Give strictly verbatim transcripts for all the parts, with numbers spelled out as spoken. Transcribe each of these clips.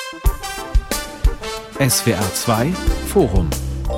S W R zwei Forum.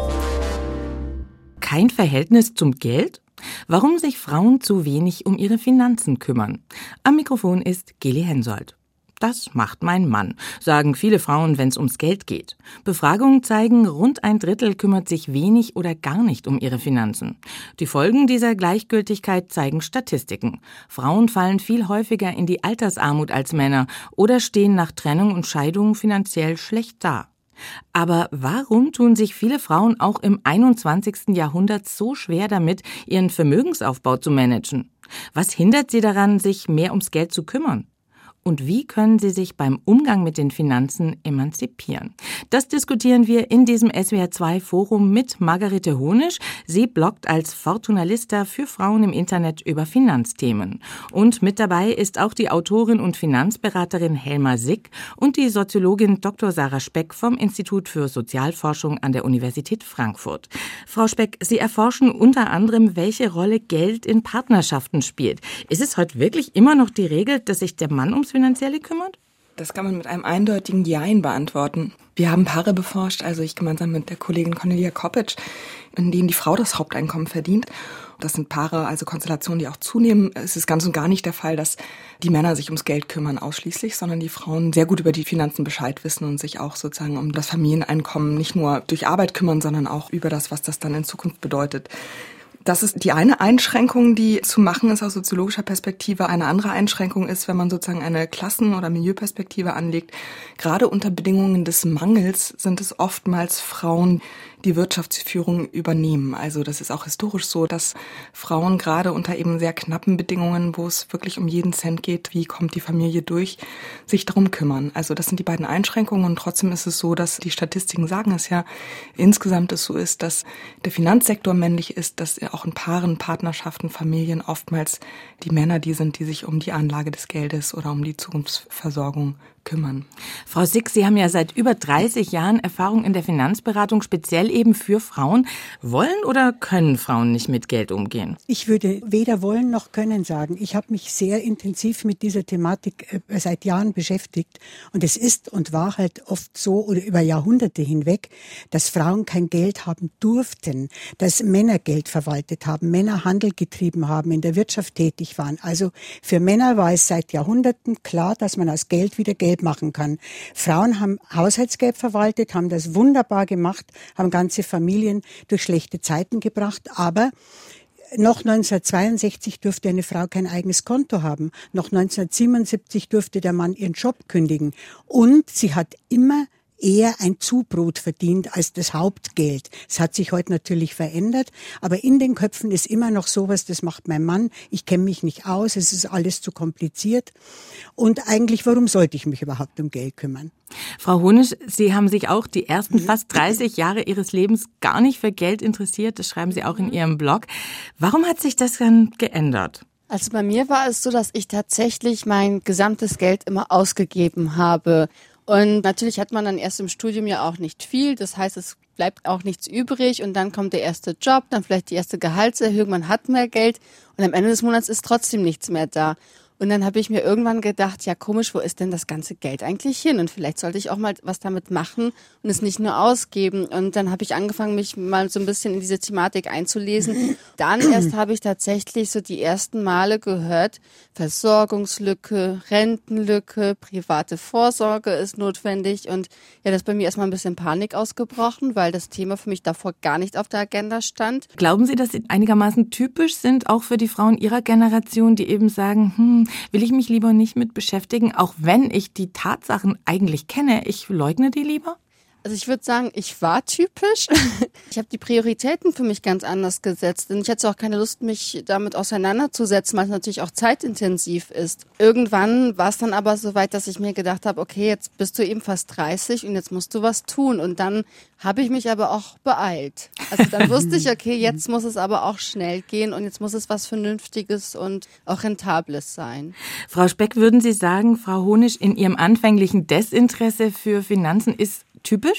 Kein Verhältnis zum Geld? Warum sich Frauen zu wenig um ihre Finanzen kümmern? Am Mikrofon ist Geli Hensoldt. Das macht mein Mann, sagen viele Frauen, wenn es ums Geld geht. Befragungen zeigen, rund ein Drittel kümmert sich wenig oder gar nicht um ihre Finanzen. Die Folgen dieser Gleichgültigkeit zeigen Statistiken. Frauen fallen viel häufiger in die Altersarmut als Männer oder stehen nach Trennung und Scheidung finanziell schlecht da. Aber warum tun sich viele Frauen auch im einundzwanzigsten Jahrhundert so schwer damit, ihren Vermögensaufbau zu managen? Was hindert sie daran, sich mehr ums Geld zu kümmern? Und wie können sie sich beim Umgang mit den Finanzen emanzipieren? Das diskutieren wir in diesem S W R zwei Forum mit Margarete Honisch. Sie bloggt als Fortunalista für Frauen im Internet über Finanzthemen. Und mit dabei ist auch die Autorin und Finanzberaterin Helma Sick und die Soziologin Doktor Sarah Speck vom Institut für Sozialforschung an der Universität Frankfurt. Frau Speck, Sie erforschen unter anderem, welche Rolle Geld in Partnerschaften spielt. Ist es heute wirklich immer noch die Regel, dass sich der Mann ums Finanzielle kümmert? Das kann man mit einem eindeutigen Jein beantworten. Wir haben Paare beforscht, also ich gemeinsam mit der Kollegin Cornelia Koppitsch, in denen die Frau das Haupteinkommen verdient. Das sind Paare, also Konstellationen, die auch zunehmen. Es ist ganz und gar nicht der Fall, dass die Männer sich ums Geld kümmern ausschließlich, sondern die Frauen sehr gut über die Finanzen Bescheid wissen und sich auch sozusagen um das Familieneinkommen nicht nur durch Arbeit kümmern, sondern auch über das, was das dann in Zukunft bedeutet. Das ist die eine Einschränkung, die zu machen ist aus soziologischer Perspektive. Eine andere Einschränkung ist, wenn man sozusagen eine Klassen- oder Milieuperspektive anlegt. Gerade unter Bedingungen des Mangels sind es oftmals Frauen, die Wirtschaftsführung übernehmen. Also das ist auch historisch so, dass Frauen gerade unter eben sehr knappen Bedingungen, wo es wirklich um jeden Cent geht, wie kommt die Familie durch, sich darum kümmern. Also das sind die beiden Einschränkungen und trotzdem ist es so, dass die Statistiken sagen es ja, insgesamt es so ist, dass der Finanzsektor männlich ist, dass auch in Paaren, Partnerschaften, Familien oftmals die Männer die sind, die sich um die Anlage des Geldes oder um die Zukunftsversorgung kümmern. Frau Sick, Sie haben ja seit über dreißig Jahren Erfahrung in der Finanzberatung, speziell eben für Frauen. Wollen oder können Frauen nicht mit Geld umgehen? Ich würde weder wollen noch können sagen. Ich habe mich sehr intensiv mit dieser Thematik äh, seit Jahren beschäftigt. Und es ist und war halt oft so oder über Jahrhunderte hinweg, dass Frauen kein Geld haben durften, dass Männer Geld verwaltet haben, Männer Handel getrieben haben, in der Wirtschaft tätig waren. Also für Männer war es seit Jahrhunderten klar, dass man aus Geld wieder Geld machen kann. Frauen haben Haushaltsgeld verwaltet, haben das wunderbar gemacht, haben ganze Familien durch schlechte Zeiten gebracht, aber noch neunzehnhundertzweiundsechzig durfte eine Frau kein eigenes Konto haben. Noch neunzehnhundertsiebenundsiebzig durfte der Mann ihren Job kündigen. Und sie hat immer eher ein Zubrot verdient als das Hauptgeld. Es hat sich heute natürlich verändert, aber in den Köpfen ist immer noch sowas, das macht mein Mann, ich kenne mich nicht aus, es ist alles zu kompliziert. Und eigentlich, warum sollte ich mich überhaupt um Geld kümmern? Frau Honisch, Sie haben sich auch die ersten fast dreißig Jahre Ihres Lebens gar nicht für Geld interessiert, das schreiben Sie auch in Ihrem Blog. Warum hat sich das dann geändert? Also bei mir war es so, dass ich tatsächlich mein gesamtes Geld immer ausgegeben habe. Und natürlich hat man dann erst im Studium ja auch nicht viel, das heißt, es bleibt auch nichts übrig und dann kommt der erste Job, dann vielleicht die erste Gehaltserhöhung, man hat mehr Geld und am Ende des Monats ist trotzdem nichts mehr da. Und dann habe ich mir irgendwann gedacht, ja komisch, wo ist denn das ganze Geld eigentlich hin? Und vielleicht sollte ich auch mal was damit machen und es nicht nur ausgeben. Und dann habe ich angefangen, mich mal so ein bisschen in diese Thematik einzulesen. Dann erst habe ich tatsächlich so die ersten Male gehört, Versorgungslücke, Rentenlücke, private Vorsorge ist notwendig. Und ja, das ist bei mir erstmal ein bisschen Panik ausgebrochen, weil das Thema für mich davor gar nicht auf der Agenda stand. Glauben Sie, dass Sie einigermaßen typisch sind, auch für die Frauen Ihrer Generation, die eben sagen, hm, will ich mich lieber nicht mit beschäftigen, auch wenn ich die Tatsachen eigentlich kenne, ich leugne die lieber? Also ich würde sagen, ich war typisch. Ich habe die Prioritäten für mich ganz anders gesetzt. Und ich hatte auch keine Lust, mich damit auseinanderzusetzen, weil es natürlich auch zeitintensiv ist. Irgendwann war es dann aber so weit, dass ich mir gedacht habe, okay, jetzt bist du eben fast dreißig und jetzt musst du was tun. Und dann habe ich mich aber auch beeilt. Also dann wusste ich, okay, jetzt muss es aber auch schnell gehen und jetzt muss es was Vernünftiges und auch Rentables sein. Frau Speck, würden Sie sagen, Frau Honisch in ihrem anfänglichen Desinteresse für Finanzen ist typisch?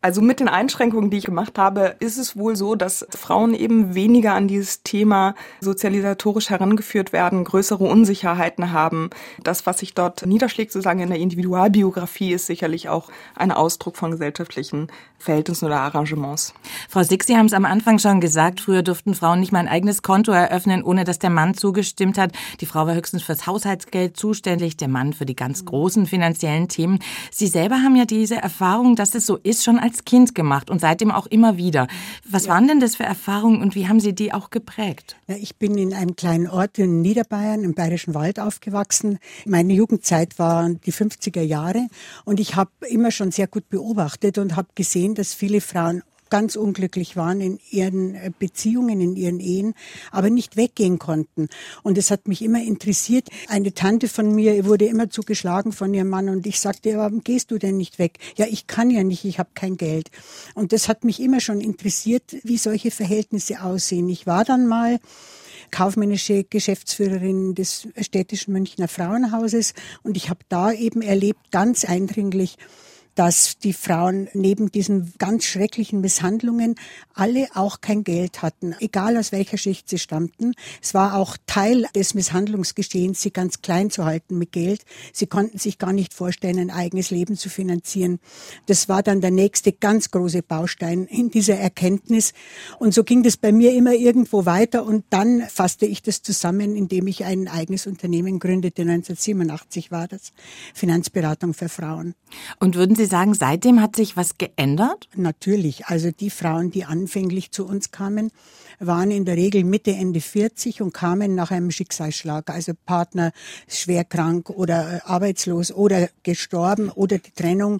Also mit den Einschränkungen, die ich gemacht habe, ist es wohl so, dass Frauen eben weniger an dieses Thema sozialisatorisch herangeführt werden, größere Unsicherheiten haben. Das, was sich dort niederschlägt, sozusagen in der Individualbiografie, ist sicherlich auch ein Ausdruck von gesellschaftlichen Verhältnissen oder Arrangements. Frau Six, Sie haben es am Anfang schon gesagt, früher durften Frauen nicht mal ein eigenes Konto eröffnen, ohne dass der Mann zugestimmt hat. Die Frau war höchstens fürs Haushaltsgeld zuständig, der Mann für die ganz großen finanziellen Themen. Sie selber haben ja diese Erfahrung, dass es so ist, schon als Kind gemacht und seitdem auch immer wieder. Was ja. waren denn das für Erfahrungen und wie haben Sie die auch geprägt? Ja, ich bin in einem kleinen Ort in Niederbayern im Bayerischen Wald aufgewachsen. Meine Jugendzeit waren die fünfziger Jahre und ich habe immer schon sehr gut beobachtet und habe gesehen, dass viele Frauen ganz unglücklich waren in ihren Beziehungen, in ihren Ehen, aber nicht weggehen konnten. Und es hat mich immer interessiert. Eine Tante von mir wurde immer zugeschlagen von ihrem Mann und ich sagte, warum gehst du denn nicht weg? Ja, ich kann ja nicht, ich habe kein Geld. Und das hat mich immer schon interessiert, wie solche Verhältnisse aussehen. Ich war dann mal kaufmännische Geschäftsführerin des städtischen Münchner Frauenhauses und ich habe da eben erlebt, ganz eindringlich, dass die Frauen neben diesen ganz schrecklichen Misshandlungen alle auch kein Geld hatten, egal aus welcher Schicht sie stammten. Es war auch Teil des Misshandlungsgeschehens, sie ganz klein zu halten mit Geld. Sie konnten sich gar nicht vorstellen, ein eigenes Leben zu finanzieren. Das war dann der nächste ganz große Baustein in dieser Erkenntnis. Und so ging das bei mir immer irgendwo weiter und dann fasste ich das zusammen, indem ich ein eigenes Unternehmen gründete. neunzehnhundertsiebenundachtzig war das, Finanzberatung für Frauen. Und würden Sie sagen, seitdem hat sich was geändert? Natürlich. Also die Frauen, die anfänglich zu uns kamen, waren in der Regel Mitte, Ende vierzig und kamen nach einem Schicksalsschlag. Also Partner schwer krank oder arbeitslos oder gestorben oder die Trennung.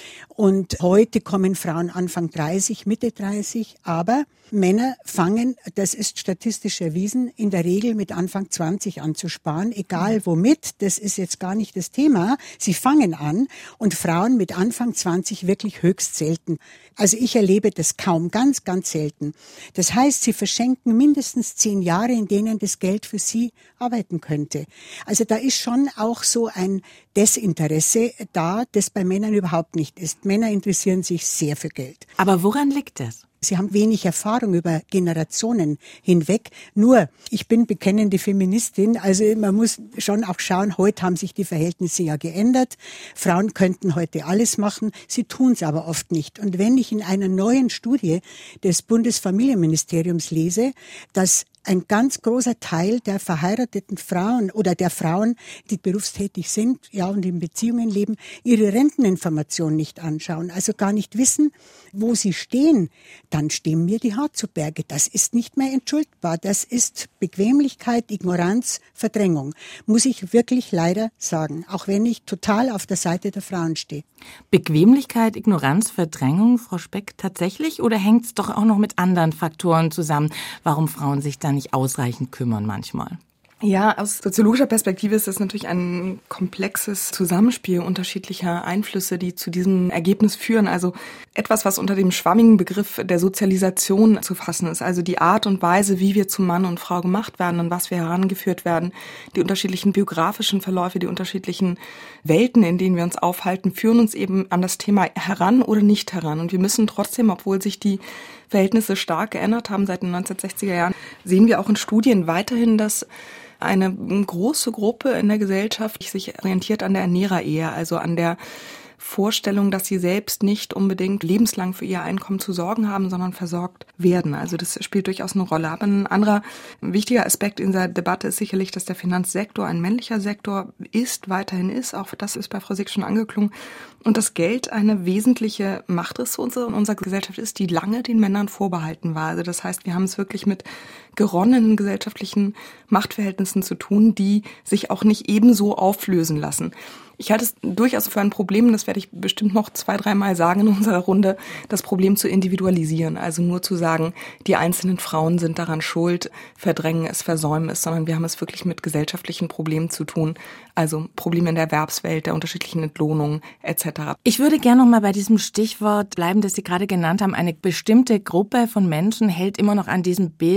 Und heute kommen Frauen Anfang dreißig, Mitte dreißig, aber Männer fangen, das ist statistisch erwiesen, in der Regel mit Anfang zwanzig an zu sparen, egal womit, das ist jetzt gar nicht das Thema. Sie fangen an und Frauen mit Anfang zwanzig wirklich höchst selten. Also ich erlebe das kaum, ganz, ganz selten. Das heißt, sie verschenken mindestens zehn Jahre, in denen das Geld für sie arbeiten könnte. Also da ist schon auch so ein Desinteresse da, das bei Männern überhaupt nicht ist. Männer interessieren sich sehr für Geld. Aber woran liegt das? Sie haben wenig Erfahrung über Generationen hinweg. Nur, ich bin bekennende Feministin, also man muss schon auch schauen, heute haben sich die Verhältnisse ja geändert. Frauen könnten heute alles machen, sie tun es aber oft nicht. Und wenn ich in einer neuen Studie des Bundesfamilienministeriums lese, dass ein ganz großer Teil der verheirateten Frauen oder der Frauen, die berufstätig sind, ja, und in Beziehungen leben, ihre Renteninformation nicht anschauen, also gar nicht wissen, wo sie stehen, dann stehen mir die Haare zu Berge. Das ist nicht mehr entschuldbar. Das ist Bequemlichkeit, Ignoranz, Verdrängung. Muss ich wirklich leider sagen, auch wenn ich total auf der Seite der Frauen stehe. Bequemlichkeit, Ignoranz, Verdrängung, Frau Speck, tatsächlich? Oder hängt es doch auch noch mit anderen Faktoren zusammen, warum Frauen sich da nicht ausreichend kümmern manchmal? Ja, aus soziologischer Perspektive ist das natürlich ein komplexes Zusammenspiel unterschiedlicher Einflüsse, die zu diesem Ergebnis führen. Also etwas, was unter dem schwammigen Begriff der Sozialisation zu fassen ist. Also die Art und Weise, wie wir zu Mann und Frau gemacht werden und was wir herangeführt werden. Die unterschiedlichen biografischen Verläufe, die unterschiedlichen Welten, in denen wir uns aufhalten, führen uns eben an das Thema heran oder nicht heran. Und wir müssen trotzdem, obwohl sich die Verhältnisse stark geändert haben seit den neunzehnhundertsechziger Jahren, sehen wir auch in Studien weiterhin, dass eine große Gruppe in der Gesellschaft sich orientiert an der Ernährerehe, also an der Vorstellung, dass sie selbst nicht unbedingt lebenslang für ihr Einkommen zu sorgen haben, sondern versorgt werden. Also das spielt durchaus eine Rolle. Aber ein anderer wichtiger Aspekt in dieser Debatte ist sicherlich, dass der Finanzsektor ein männlicher Sektor ist, weiterhin ist. Auch das ist bei Frau Six schon angeklungen. Und das Geld eine wesentliche Machtressource in unserer Gesellschaft ist, die lange den Männern vorbehalten war. Also das heißt, wir haben es wirklich mit geronnenen gesellschaftlichen Machtverhältnissen zu tun, die sich auch nicht ebenso auflösen lassen. Ich halte es durchaus für ein Problem, das werde ich bestimmt noch zwei, dreimal sagen in unserer Runde, das Problem zu individualisieren. Also nur zu sagen, die einzelnen Frauen sind daran schuld, verdrängen es, versäumen es, sondern wir haben es wirklich mit gesellschaftlichen Problemen zu tun. Also Probleme in der Erwerbswelt, der unterschiedlichen Entlohnungen et cetera. Ich würde gerne noch mal bei diesem Stichwort bleiben, das Sie gerade genannt haben. Eine bestimmte Gruppe von Menschen hält immer noch an diesem Bild fest,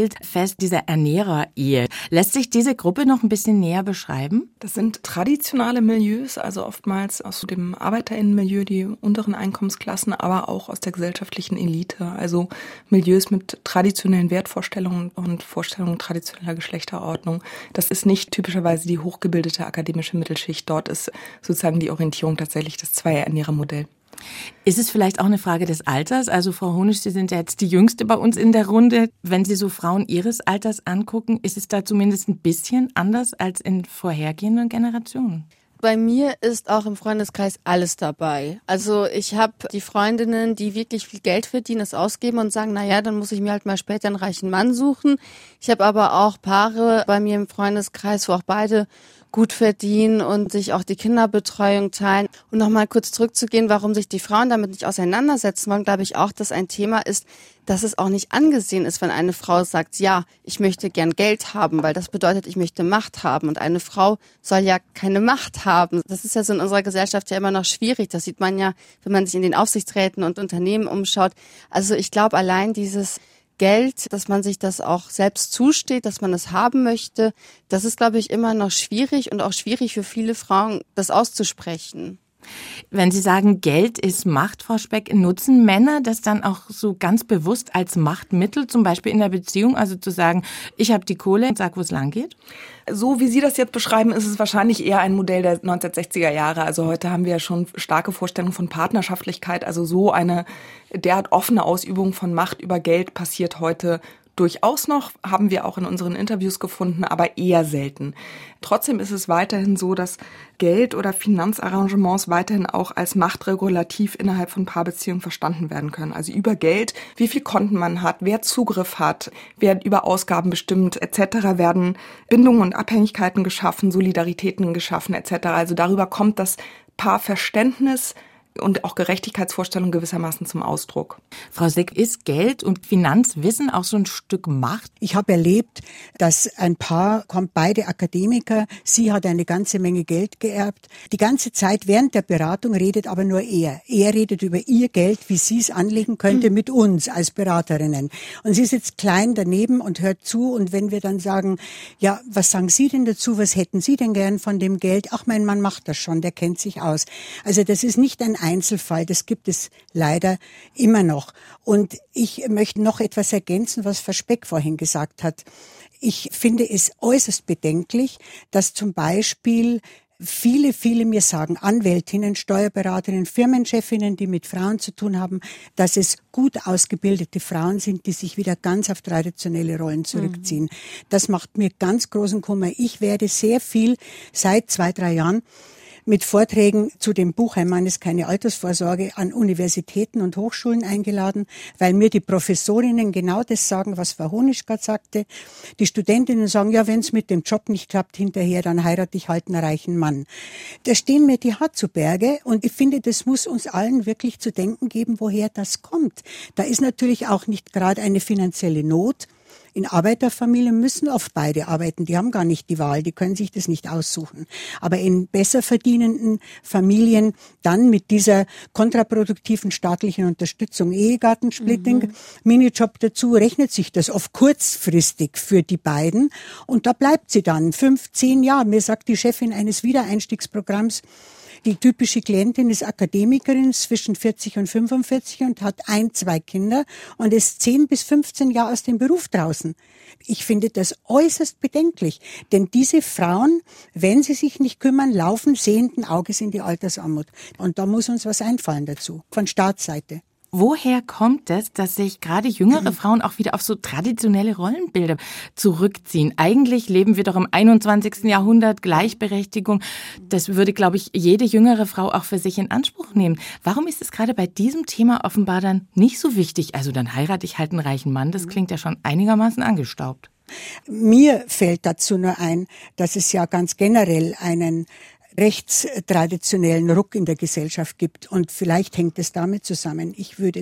Kreis dieser Ernährer-Ehe. Lässt sich diese Gruppe noch ein bisschen näher beschreiben? Das sind traditionelle Milieus, also oftmals aus dem ArbeiterInnenmilieu, die unteren Einkommensklassen, aber auch aus der gesellschaftlichen Elite. Also Milieus mit traditionellen Wertvorstellungen und Vorstellungen traditioneller Geschlechterordnung. Das ist nicht typischerweise die hochgebildete akademische Mittelschicht. Dort ist sozusagen die Orientierung tatsächlich das Zweier-Ernährer-Modell. Ist es vielleicht auch eine Frage des Alters? Also Frau Honisch, Sie sind ja jetzt die Jüngste bei uns in der Runde. Wenn Sie so Frauen Ihres Alters angucken, ist es da zumindest ein bisschen anders als in vorhergehenden Generationen? Bei mir ist auch im Freundeskreis alles dabei. Also ich habe die Freundinnen, die wirklich viel Geld verdienen, es ausgeben und sagen, na ja, dann muss ich mir halt mal später einen reichen Mann suchen. Ich habe aber auch Paare bei mir im Freundeskreis, wo auch beide gut verdienen und sich auch die Kinderbetreuung teilen. Und nochmal kurz zurückzugehen, warum sich die Frauen damit nicht auseinandersetzen wollen, glaube ich auch, dass ein Thema ist, dass es auch nicht angesehen ist, wenn eine Frau sagt, ja, ich möchte gern Geld haben, weil das bedeutet, ich möchte Macht haben. Und eine Frau soll ja keine Macht haben. Das ist ja so in unserer Gesellschaft ja immer noch schwierig. Das sieht man ja, wenn man sich in den Aufsichtsräten und Unternehmen umschaut. Also ich glaube, allein dieses Geld, dass man sich das auch selbst zusteht, dass man es haben möchte, das ist, glaube ich, immer noch schwierig und auch schwierig für viele Frauen, das auszusprechen. Wenn Sie sagen, Geld ist Macht, Frau Speck, nutzen Männer das dann auch so ganz bewusst als Machtmittel, zum Beispiel in der Beziehung, also zu sagen, ich habe die Kohle und sag, wo es lang geht? So wie Sie das jetzt beschreiben, ist es wahrscheinlich eher ein Modell der neunzehnhundertsechziger Jahre. Also heute haben wir ja schon starke Vorstellungen von Partnerschaftlichkeit. Also so eine derart offene Ausübung von Macht über Geld passiert heute durchaus noch, haben wir auch in unseren Interviews gefunden, aber eher selten. Trotzdem ist es weiterhin so, dass Geld oder Finanzarrangements weiterhin auch als Machtregulativ innerhalb von Paarbeziehungen verstanden werden können. Also über Geld, wie viel Konten man hat, wer Zugriff hat, wer über Ausgaben bestimmt et cetera werden Bindungen und Abhängigkeiten geschaffen, Solidaritäten geschaffen et cetera. Also darüber kommt das Paarverständnis und auch Gerechtigkeitsvorstellungen gewissermaßen zum Ausdruck. Frau Sick, ist Geld und Finanzwissen auch so ein Stück Macht? Ich habe erlebt, dass ein Paar kommt, beide Akademiker, sie hat eine ganze Menge Geld geerbt. Die ganze Zeit während der Beratung redet aber nur er. Er redet über ihr Geld, wie sie es anlegen könnte, mhm. mit uns als Beraterinnen. Und sie sitzt klein daneben und hört zu. Und wenn wir dann sagen, ja, was sagen Sie denn dazu? Was hätten Sie denn gern von dem Geld? Ach, mein Mann macht das schon, der kennt sich aus. Also das ist nicht ein Einzelfall, das gibt es leider immer noch. Und ich möchte noch etwas ergänzen, was Frau Speck vorhin gesagt hat. Ich finde es äußerst bedenklich, dass zum Beispiel viele, viele mir sagen, Anwältinnen, Steuerberaterinnen, Firmenchefinnen, die mit Frauen zu tun haben, dass es gut ausgebildete Frauen sind, die sich wieder ganz auf traditionelle Rollen zurückziehen. Mhm. Das macht mir ganz großen Kummer. Ich werde sehr viel seit zwei, drei Jahren mit Vorträgen zu dem Buch Ein Mann ist keine Altersvorsorge an Universitäten und Hochschulen eingeladen, weil mir die Professorinnen genau das sagen, was Frau Honisch gerade sagte. Die Studentinnen sagen, ja, wenn es mit dem Job nicht klappt hinterher, dann heirate ich halt einen reichen Mann. Da stehen mir die Haare zu Berge und ich finde, das muss uns allen wirklich zu denken geben, woher das kommt. Da ist natürlich auch nicht gerade eine finanzielle Not. In Arbeiterfamilien müssen oft beide arbeiten, die haben gar nicht die Wahl, die können sich das nicht aussuchen. Aber in besser verdienenden Familien dann mit dieser kontraproduktiven staatlichen Unterstützung, Ehegattensplitting, mhm. Minijob dazu, rechnet sich das oft kurzfristig für die beiden. Und da bleibt sie dann fünf, zehn Jahre. Mir sagt die Chefin eines Wiedereinstiegsprogramms, die typische Klientin ist Akademikerin zwischen vierzig und fünfundvierzig und hat ein, zwei Kinder und ist zehn bis fünfzehn Jahre aus dem Beruf draußen. Ich finde das äußerst bedenklich, denn diese Frauen, wenn sie sich nicht kümmern, laufen sehenden Auges in die Altersarmut. Und da muss uns was einfallen dazu, von Staatsseite. Woher kommt es, dass sich gerade jüngere Frauen auch wieder auf so traditionelle Rollenbilder zurückziehen? Eigentlich leben wir doch im einundzwanzigsten Jahrhundert, Gleichberechtigung. Das würde, glaube ich, jede jüngere Frau auch für sich in Anspruch nehmen. Warum ist es gerade bei diesem Thema offenbar dann nicht so wichtig? Also dann heirate ich halt einen reichen Mann, das klingt ja schon einigermaßen angestaubt. Mir fällt dazu nur ein, dass es ja ganz generell einen rechtstraditionellen Ruck in der Gesellschaft gibt. Und vielleicht hängt es damit zusammen. Ich würde es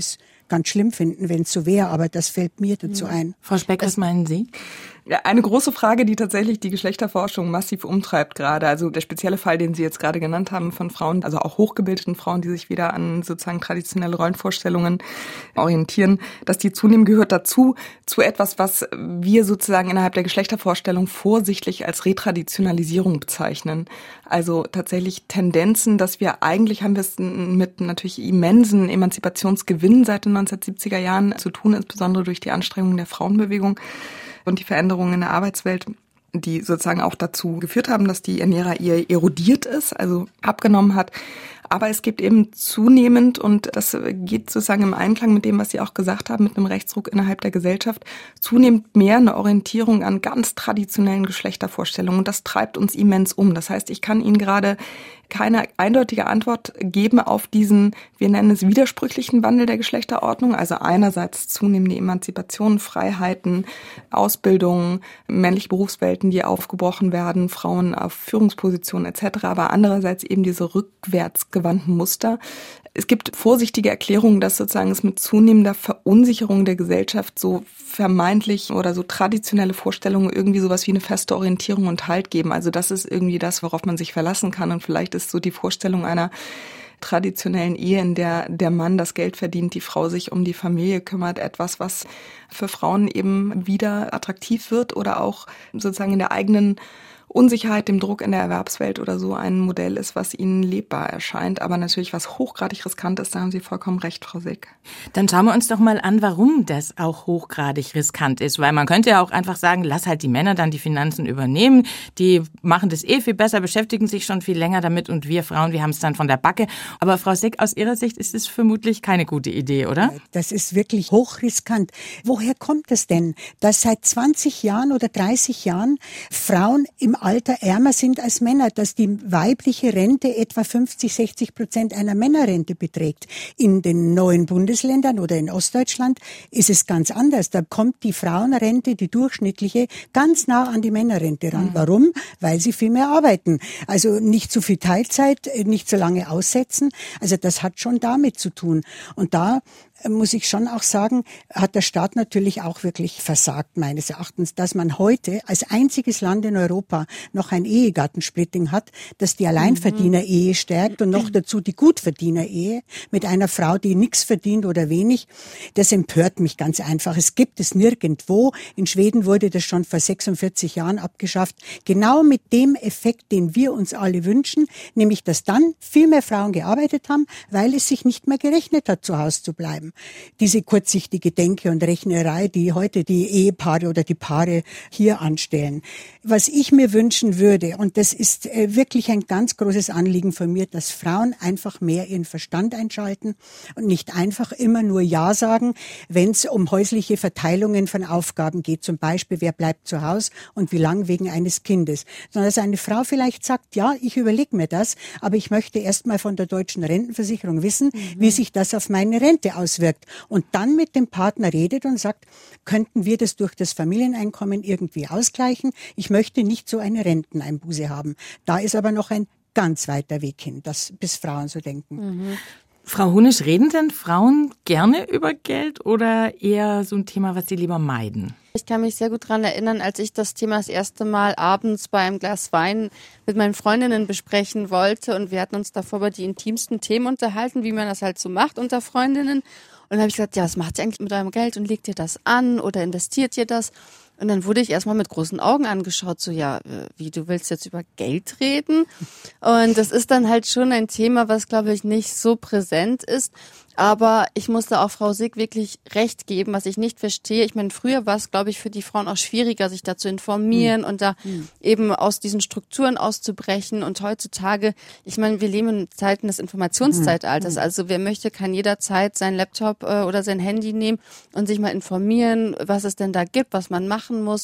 ganz schlimm finden, wenn es so wäre, aber das fällt mir dazu ein. Frau Speck, was meinen Sie? Ja, eine große Frage, die tatsächlich die Geschlechterforschung massiv umtreibt gerade. Also der spezielle Fall, den Sie jetzt gerade genannt haben von Frauen, also auch hochgebildeten Frauen, die sich wieder an sozusagen traditionelle Rollenvorstellungen orientieren, dass die zunehmen, gehört dazu, zu etwas, was wir sozusagen innerhalb der Geschlechtervorstellung vorsichtig als Retraditionalisierung bezeichnen. Also tatsächlich Tendenzen, dass wir eigentlich, haben wir es mit natürlich immensen Emanzipationsgewinnen seit den neunzehnhundertsiebziger Jahren zu tun, insbesondere durch die Anstrengungen der Frauenbewegung und die Veränderungen in der Arbeitswelt, die sozusagen auch dazu geführt haben, dass die Ernährer eher erodiert ist, also abgenommen hat. Aber es gibt eben zunehmend, und das geht sozusagen im Einklang mit dem, was Sie auch gesagt haben, mit einem Rechtsruck innerhalb der Gesellschaft, zunehmend mehr eine Orientierung an ganz traditionellen Geschlechtervorstellungen. Und das treibt uns immens um. Das heißt, ich kann Ihnen gerade keine eindeutige Antwort geben auf diesen, wir nennen es widersprüchlichen Wandel der Geschlechterordnung. Also einerseits zunehmende Emanzipation, Freiheiten, Ausbildung, männliche Berufswelten, die aufgebrochen werden, Frauen auf Führungspositionen et cetera. Aber andererseits eben diese rückwärtsgewandten Muster. Es gibt vorsichtige Erklärungen, dass sozusagen es mit zunehmender Verunsicherung der Gesellschaft so vermeintlich oder so traditionelle Vorstellungen irgendwie sowas wie eine feste Orientierung und Halt geben. Also das ist irgendwie das, worauf man sich verlassen kann. Und vielleicht ist so die Vorstellung einer traditionellen Ehe, in der der Mann das Geld verdient, die Frau sich um die Familie kümmert, etwas, was für Frauen eben wieder attraktiv wird oder auch sozusagen in der eigenen Unsicherheit, dem Druck in der Erwerbswelt oder so ein Modell ist, was ihnen lebbar erscheint, aber natürlich was hochgradig riskant ist, da haben Sie vollkommen recht, Frau Sick. Dann schauen wir uns doch mal an, warum das auch hochgradig riskant ist, weil man könnte ja auch einfach sagen, lass halt die Männer dann die Finanzen übernehmen, die machen das eh viel besser, beschäftigen sich schon viel länger damit und wir Frauen, wir haben es dann von der Backe. Aber Frau Sick, aus Ihrer Sicht ist es vermutlich keine gute Idee, oder? Das ist wirklich hochriskant. Woher kommt es denn, dass seit zwanzig Jahren oder dreißig Jahren Frauen im Alter ärmer sind als Männer, dass die weibliche Rente etwa fünfzig, sechzig Prozent einer Männerrente beträgt. In den neuen Bundesländern oder in Ostdeutschland ist es ganz anders. Da kommt die Frauenrente, die durchschnittliche, ganz nah an die Männerrente ran. Mhm. Warum? Weil sie viel mehr arbeiten. Also nicht so viel Teilzeit, nicht so lange aussetzen. Also das hat schon damit zu tun. Und da muss ich schon auch sagen, hat der Staat natürlich auch wirklich versagt, meines Erachtens, dass man heute als einziges Land in Europa noch ein Ehegattensplitting hat, das die Alleinverdiener-Ehe stärkt und noch dazu die Gutverdiener-Ehe mit einer Frau, die nichts verdient oder wenig. Das empört mich ganz einfach. Es gibt es nirgendwo. In Schweden wurde das schon vor sechsundvierzig Jahren abgeschafft. Genau mit dem Effekt, den wir uns alle wünschen, nämlich, dass dann viel mehr Frauen gearbeitet haben, weil es sich nicht mehr gerechnet hat, zu Hause zu bleiben. Diese kurzsichtige Denke und Rechnerei, die heute die Ehepaare oder die Paare hier anstellen. Was ich mir wünschen würde, und das ist wirklich ein ganz großes Anliegen von mir, dass Frauen einfach mehr ihren Verstand einschalten und nicht einfach immer nur Ja sagen, wenn es um häusliche Verteilungen von Aufgaben geht. Zum Beispiel, wer bleibt zu Hause und wie lang wegen eines Kindes. Sondern dass eine Frau vielleicht sagt, ja, ich überlege mir das, aber ich möchte erst mal von der deutschen Rentenversicherung wissen, mhm. wie sich das auf meine Rente auswirkt. Und dann mit dem Partner redet und sagt, könnten wir das durch das Familieneinkommen irgendwie ausgleichen? Ich möchte nicht so eine Renteneinbuße haben. Da ist aber noch ein ganz weiter Weg hin, dass bis Frauen so denken. Mhm. Frau Hunisch, reden denn Frauen gerne über Geld oder eher so ein Thema, was sie lieber meiden? Ich kann mich sehr gut daran erinnern, als ich das Thema das erste Mal abends bei einem Glas Wein mit meinen Freundinnen besprechen wollte und wir hatten uns davor über die intimsten Themen unterhalten, wie man das halt so macht unter Freundinnen. Und dann habe ich gesagt, ja, was macht ihr eigentlich mit eurem Geld und legt ihr das an oder investiert ihr das? Und dann wurde ich erstmal mit großen Augen angeschaut, so ja, wie, du willst jetzt über Geld reden? Und das ist dann halt schon ein Thema, was, glaube ich, nicht so präsent ist. Aber ich musste auch Frau Sick wirklich recht geben, was ich nicht verstehe. Ich meine, früher war es, glaube ich, für die Frauen auch schwieriger, sich da zu informieren mhm. und da mhm. eben aus diesen Strukturen auszubrechen. Und heutzutage, ich meine, wir leben in Zeiten des Informationszeitalters. Mhm. Also wer möchte, kann jederzeit seinen Laptop äh, oder sein Handy nehmen und sich mal informieren, was es denn da gibt, was man machen muss.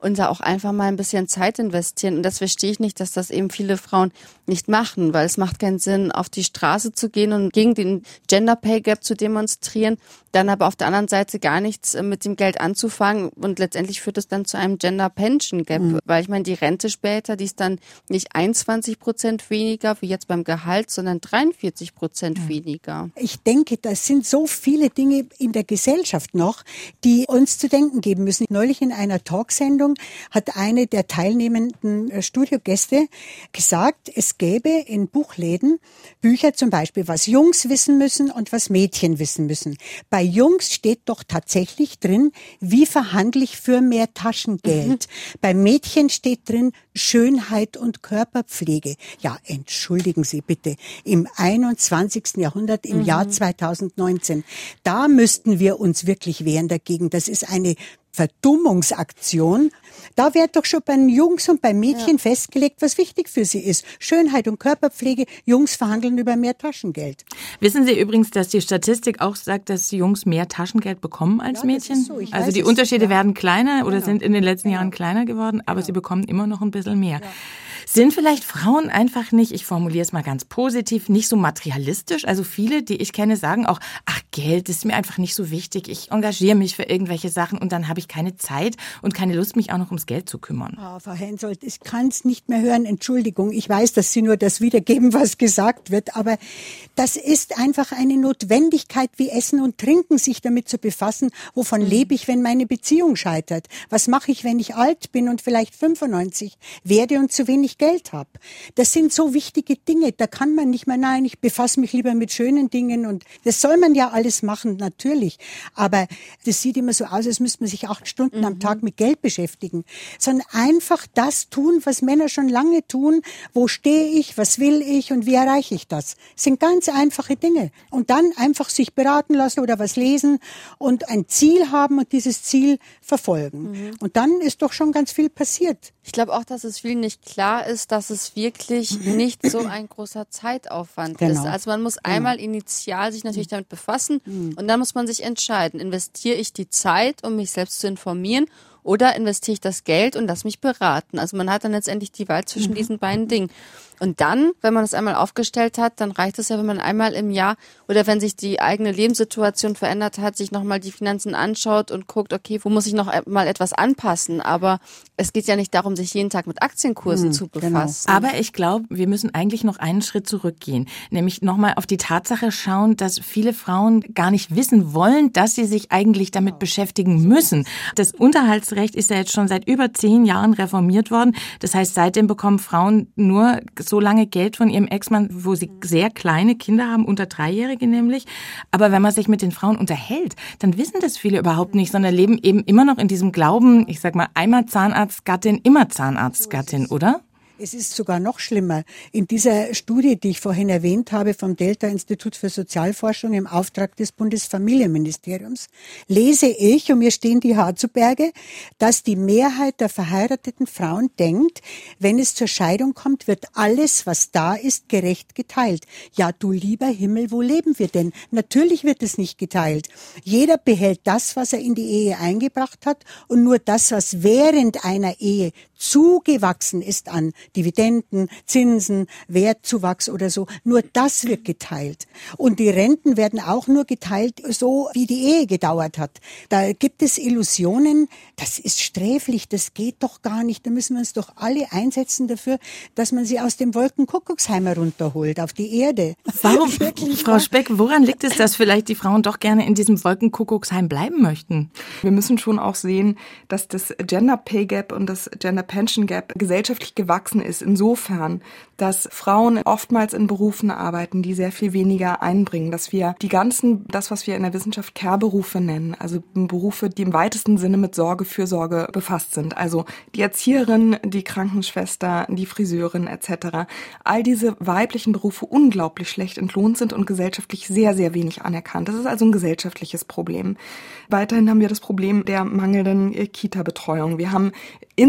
und da auch einfach mal ein bisschen Zeit investieren. Und das verstehe ich nicht, dass das eben viele Frauen nicht machen, weil es macht keinen Sinn, auf die Straße zu gehen und gegen den Gender Pay Gap zu demonstrieren, dann aber auf der anderen Seite gar nichts mit dem Geld anzufangen und letztendlich führt es dann zu einem Gender Pension Gap, mhm. weil ich meine, die Rente später, die ist dann nicht einundzwanzig Prozent weniger wie jetzt beim Gehalt, sondern dreiundvierzig Prozent mhm. weniger. Ich denke, das sind so viele Dinge in der Gesellschaft noch, die uns zu denken geben müssen. Neulich in einer Talksendung hat eine der teilnehmenden Studiogäste gesagt, es gäbe in Buchläden Bücher zum Beispiel, was Jungs wissen müssen und was Mädchen wissen müssen. Bei Jungs steht doch tatsächlich drin, wie verhandle ich für mehr Taschengeld. Mhm. Bei Mädchen steht drin, Schönheit und Körperpflege. Ja, entschuldigen Sie bitte, im einundzwanzigsten Jahrhundert, im mhm. Jahr zweitausendneunzehn, da müssten wir uns wirklich wehren dagegen. Das ist eine Verdummungsaktion. Da wird doch schon bei den Jungs und bei Mädchen ja. festgelegt, was wichtig für sie ist. Schönheit und Körperpflege. Jungs verhandeln über mehr Taschengeld. Wissen Sie übrigens, dass die Statistik auch sagt, dass Jungs mehr Taschengeld bekommen als ja, Mädchen? So. Also die Unterschiede ja. werden kleiner oder genau. sind in den letzten genau. Jahren kleiner geworden, aber genau. sie bekommen immer noch ein bisschen mehr. Ja. Sind vielleicht Frauen einfach nicht, ich formuliere es mal ganz positiv, nicht so materialistisch? Also viele, die ich kenne, sagen auch, ach, Geld ist mir einfach nicht so wichtig. Ich engagiere mich für irgendwelche Sachen und dann habe ich keine Zeit und keine Lust, mich auch noch ums Geld zu kümmern. Oh, Frau Hensoldt, ich kann es nicht mehr hören. Entschuldigung, ich weiß, dass Sie nur das wiedergeben, was gesagt wird, aber das ist einfach eine Notwendigkeit wie Essen und Trinken, sich damit zu befassen. Wovon mhm. lebe ich, wenn meine Beziehung scheitert? Was mache ich, wenn ich alt bin und vielleicht fünfundneunzig werde und zu wenig Geld habe? Das sind so wichtige Dinge, da kann man nicht mehr, nein, ich befasse mich lieber mit schönen Dingen und das soll man ja alles machen, natürlich. Aber das sieht immer so aus, als müsste man sich acht Stunden mhm. am Tag mit Geld beschäftigen, sondern einfach das tun, was Männer schon lange tun. Wo stehe ich, was will ich und wie erreiche ich das? Das sind ganz einfache Dinge. Und dann einfach sich beraten lassen oder was lesen und ein Ziel haben und dieses Ziel verfolgen. Mhm. Und dann ist doch schon ganz viel passiert. Ich glaube auch, dass es vielen nicht klar ist, dass es wirklich nicht so ein großer Zeitaufwand genau. ist. Also man muss genau. einmal initial sich natürlich damit befassen mhm. und dann muss man sich entscheiden, investiere ich die Zeit, um mich selbst zu informieren, oder investiere ich das Geld und lass mich beraten. Also man hat dann letztendlich die Wahl zwischen mhm. diesen beiden Dingen. Und dann, wenn man das einmal aufgestellt hat, dann reicht es ja, wenn man einmal im Jahr oder wenn sich die eigene Lebenssituation verändert hat, sich nochmal die Finanzen anschaut und guckt, okay, wo muss ich noch mal etwas anpassen? Aber es geht ja nicht darum, sich jeden Tag mit Aktienkursen mhm, zu befassen. Genau. Aber ich glaube, wir müssen eigentlich noch einen Schritt zurückgehen. Nämlich nochmal auf die Tatsache schauen, dass viele Frauen gar nicht wissen wollen, dass sie sich eigentlich damit beschäftigen müssen. Das Unterhaltsrecht ist ja jetzt schon seit über zehn Jahren reformiert worden. Das heißt, seitdem bekommen Frauen nur so lange Geld von ihrem Ex-Mann, wo sie sehr kleine Kinder haben, unter Dreijährige nämlich. Aber wenn man sich mit den Frauen unterhält, dann wissen das viele überhaupt nicht, sondern leben eben immer noch in diesem Glauben, ich sag mal, einmal Zahnarztgattin, immer Zahnarztgattin, oder? Es ist sogar noch schlimmer. In dieser Studie, die ich vorhin erwähnt habe, vom Delta-Institut für Sozialforschung im Auftrag des Bundesfamilienministeriums, lese ich, und mir stehen die Haare zu Berge, dass die Mehrheit der verheirateten Frauen denkt, wenn es zur Scheidung kommt, wird alles, was da ist, gerecht geteilt. Ja, du lieber Himmel, wo leben wir denn? Natürlich wird es nicht geteilt. Jeder behält das, was er in die Ehe eingebracht hat, und nur das, was während einer Ehe zugewachsen ist an Dividenden, Zinsen, Wertzuwachs oder so, nur das wird geteilt. Und die Renten werden auch nur geteilt, so wie die Ehe gedauert hat. Da gibt es Illusionen, das ist sträflich, das geht doch gar nicht. Da müssen wir uns doch alle einsetzen dafür, dass man sie aus dem Wolkenkuckucksheim herunterholt, auf die Erde. Warum, Frau Speck, woran liegt es, dass vielleicht die Frauen doch gerne in diesem Wolkenkuckucksheim bleiben möchten? Wir müssen schon auch sehen, dass das Gender Pay Gap und das Gender Pension Gap gesellschaftlich gewachsen ist, insofern, dass Frauen oftmals in Berufen arbeiten, die sehr viel weniger einbringen, dass wir die ganzen, das, was wir in der Wissenschaft Care-Berufe nennen, also Berufe, die im weitesten Sinne mit Sorge, Fürsorge befasst sind, also die Erzieherin, die Krankenschwester, die Friseurin et cetera, all diese weiblichen Berufe unglaublich schlecht entlohnt sind und gesellschaftlich sehr, sehr wenig anerkannt. Das ist also ein gesellschaftliches Problem. Weiterhin haben wir das Problem der mangelnden Kita-Betreuung. Wir haben insgesamt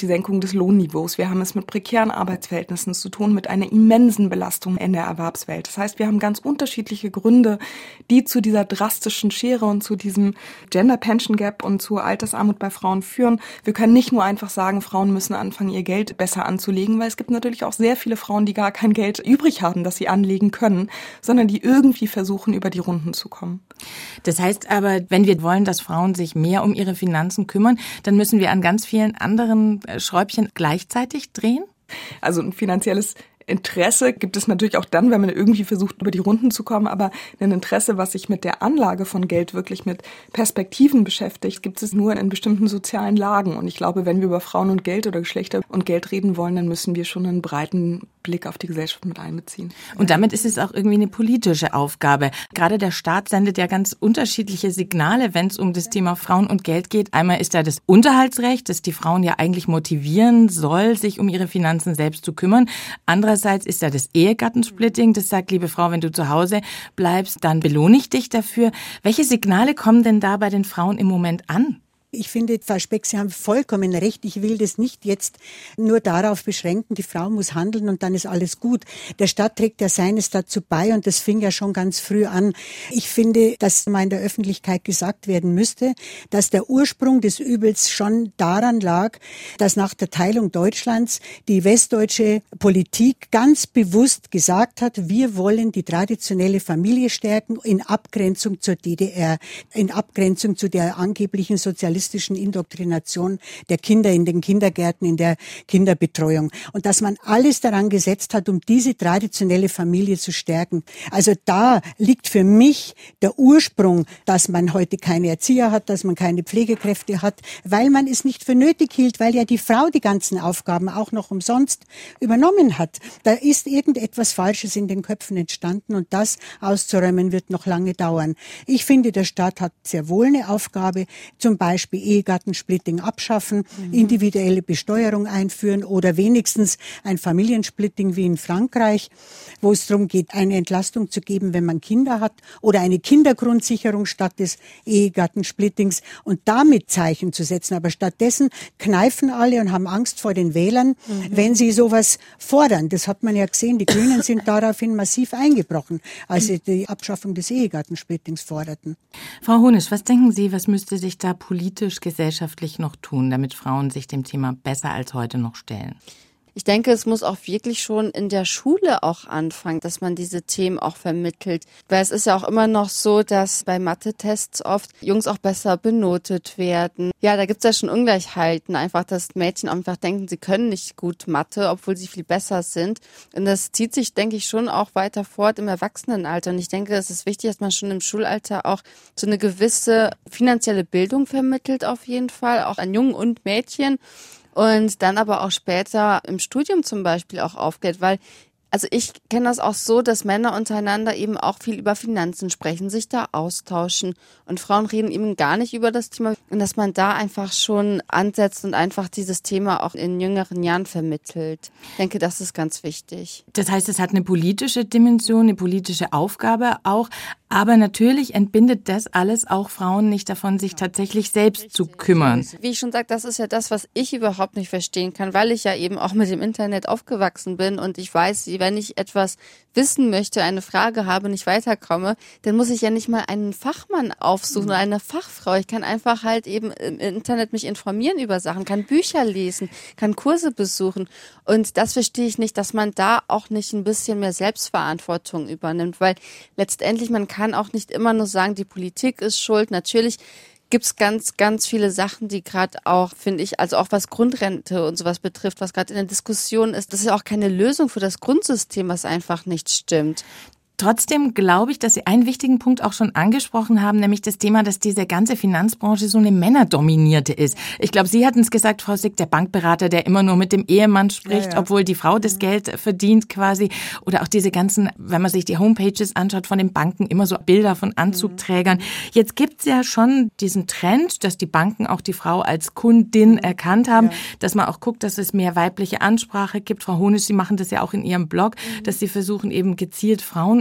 die Senkung des Lohnniveaus. Wir haben es mit prekären Arbeitsverhältnissen zu tun, mit einer immensen Belastung in der Erwerbswelt. Das heißt, wir haben ganz unterschiedliche Gründe, die zu dieser drastischen Schere und zu diesem Gender Pension Gap und zur Altersarmut bei Frauen führen. Wir können nicht nur einfach sagen, Frauen müssen anfangen, ihr Geld besser anzulegen, weil es gibt natürlich auch sehr viele Frauen, die gar kein Geld übrig haben, das sie anlegen können, sondern die irgendwie versuchen, über die Runden zu kommen. Das heißt aber, wenn wir wollen, dass Frauen sich mehr um ihre Finanzen kümmern, dann müssen wir an ganz vielen anderen Schräubchen gleichzeitig drehen? Also ein finanzielles Interesse gibt es natürlich auch dann, wenn man irgendwie versucht, über die Runden zu kommen, aber ein Interesse, was sich mit der Anlage von Geld wirklich mit Perspektiven beschäftigt, gibt es nur in bestimmten sozialen Lagen. Und ich glaube, wenn wir über Frauen und Geld oder Geschlechter und Geld reden wollen, dann müssen wir schon einen breiten Blick auf die Gesellschaft mit einbeziehen. Und damit ist es auch irgendwie eine politische Aufgabe. Gerade der Staat sendet ja ganz unterschiedliche Signale, wenn es um das Thema Frauen und Geld geht. Einmal ist da das Unterhaltsrecht, das die Frauen ja eigentlich motivieren soll, sich um ihre Finanzen selbst zu kümmern. Andererseits ist da das Ehegattensplitting, das sagt, liebe Frau, wenn du zu Hause bleibst, dann belohne ich dich dafür. Welche Signale kommen denn da bei den Frauen im Moment an? Ich finde, Frau Speck, Sie haben vollkommen recht. Ich will das nicht jetzt nur darauf beschränken, die Frau muss handeln und dann ist alles gut. Der Staat trägt ja seines dazu bei und das fing ja schon ganz früh an. Ich finde, dass mal in der Öffentlichkeit gesagt werden müsste, dass der Ursprung des Übels schon daran lag, dass nach der Teilung Deutschlands die westdeutsche Politik ganz bewusst gesagt hat, wir wollen die traditionelle Familie stärken in Abgrenzung zur D D R, in Abgrenzung zu der angeblichen sozialistischen Indoktrination der Kinder in den Kindergärten, in der Kinderbetreuung. Und dass man alles daran gesetzt hat, um diese traditionelle Familie zu stärken. Also da liegt für mich der Ursprung, dass man heute keine Erzieher hat, dass man keine Pflegekräfte hat, weil man es nicht für nötig hielt, weil ja die Frau die ganzen Aufgaben auch noch umsonst übernommen hat. Da ist irgendetwas Falsches in den Köpfen entstanden und das auszuräumen wird noch lange dauern. Ich finde, der Staat hat sehr wohl eine Aufgabe, zum Beispiel Ehegattensplitting abschaffen, mhm. individuelle Besteuerung einführen oder wenigstens ein Familiensplitting wie in Frankreich, wo es darum geht, eine Entlastung zu geben, wenn man Kinder hat oder eine Kindergrundsicherung statt des Ehegattensplittings und damit Zeichen zu setzen. Aber stattdessen kneifen alle und haben Angst vor den Wählern, mhm. wenn sie sowas fordern. Das hat man ja gesehen, die Grünen sind daraufhin massiv eingebrochen, als sie die Abschaffung des Ehegattensplittings forderten. Frau Honisch, was denken Sie, was müsste sich da politisch, gesellschaftlich noch tun, damit Frauen sich dem Thema besser als heute noch stellen? Ich denke, es muss auch wirklich schon in der Schule auch anfangen, dass man diese Themen auch vermittelt. Weil es ist ja auch immer noch so, dass bei Mathe-Tests oft Jungs auch besser benotet werden. Ja, da gibt's ja schon Ungleichheiten. Einfach, dass Mädchen einfach denken, sie können nicht gut Mathe, obwohl sie viel besser sind. Und das zieht sich, denke ich, schon auch weiter fort im Erwachsenenalter. Und ich denke, es ist wichtig, dass man schon im Schulalter auch so eine gewisse finanzielle Bildung vermittelt, auf jeden Fall, auch an Jungen und Mädchen. Und dann aber auch später im Studium zum Beispiel auch aufklärt, weil also ich kenne das auch so, dass Männer untereinander eben auch viel über Finanzen sprechen, sich da austauschen und Frauen reden eben gar nicht über das Thema und dass man da einfach schon ansetzt und einfach dieses Thema auch in jüngeren Jahren vermittelt. Ich denke, das ist ganz wichtig. Das heißt, es hat eine politische Dimension, eine politische Aufgabe auch, aber natürlich entbindet das alles auch Frauen nicht davon, sich tatsächlich selbst zu kümmern. Wie ich schon sagte, das ist ja das, was ich überhaupt nicht verstehen kann, weil ich ja eben auch mit dem Internet aufgewachsen bin und ich weiß, wenn ich etwas wissen möchte, eine Frage habe, nicht weiterkomme, dann muss ich ja nicht mal einen Fachmann aufsuchen oder eine Fachfrau. Ich kann einfach halt eben im Internet mich informieren über Sachen, kann Bücher lesen, kann Kurse besuchen. Und das verstehe ich nicht, dass man da auch nicht ein bisschen mehr Selbstverantwortung übernimmt, weil letztendlich man kann auch nicht immer nur sagen, die Politik ist schuld. Natürlich gibt's ganz, ganz viele Sachen, die gerade auch, finde ich, also auch was Grundrente und sowas betrifft, was gerade in der Diskussion ist. Das ist ja auch keine Lösung für das Grundsystem, was einfach nicht stimmt. Trotzdem glaube ich, dass Sie einen wichtigen Punkt auch schon angesprochen haben, nämlich das Thema, dass diese ganze Finanzbranche so eine männerdominierte ist. Ich glaube, Sie hatten es gesagt, Frau Sick, der Bankberater, der immer nur mit dem Ehemann spricht, ja, ja. obwohl die Frau das Geld verdient quasi. Oder auch diese ganzen, wenn man sich die Homepages anschaut von den Banken, immer so Bilder von Anzugträgern. Jetzt gibt's ja schon diesen Trend, dass die Banken auch die Frau als Kundin erkannt haben, ja. dass man auch guckt, dass es mehr weibliche Ansprache gibt. Frau Honisch, Sie machen das ja auch in Ihrem Blog, dass Sie versuchen eben gezielt Frauen